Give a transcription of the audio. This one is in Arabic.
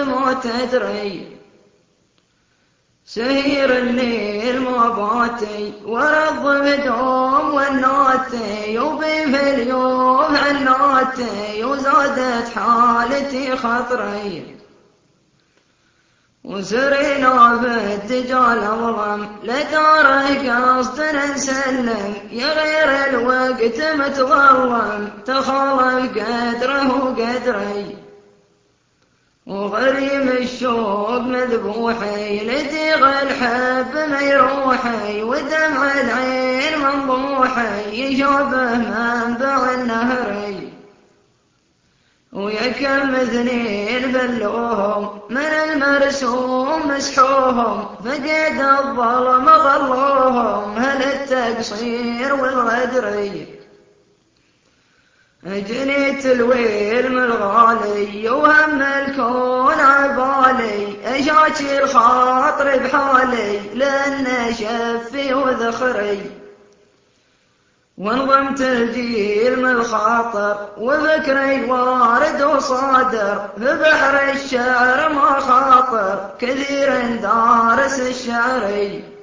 ما تدري سهير الليل ما باتي ورض بدوم والناتي وبي في اليوم عناتي وزادت حالتي خطري وسرينا بالدجال أظلم لداره قصد نسلم يا غير الوقت متظلم تخالف قدره وقدري وغريم الشوق مذبوحي لديغ الحب ميروحي ودمع العين منضوحي يشوفه منبع النهري ويا كم اثنين فلوهم من المرسوم مسحوهم فقد الظلم غلوهم هل التقصير والغدري جنيت الويل من الغالي وهم الكون عبالي أشاكي الخاطر بحالي لأن شفي وذخري وانظمت الجيل من الخاطر وفكري وارد وصادر في بحر الشعر ما خاطر كثير دارس الشعري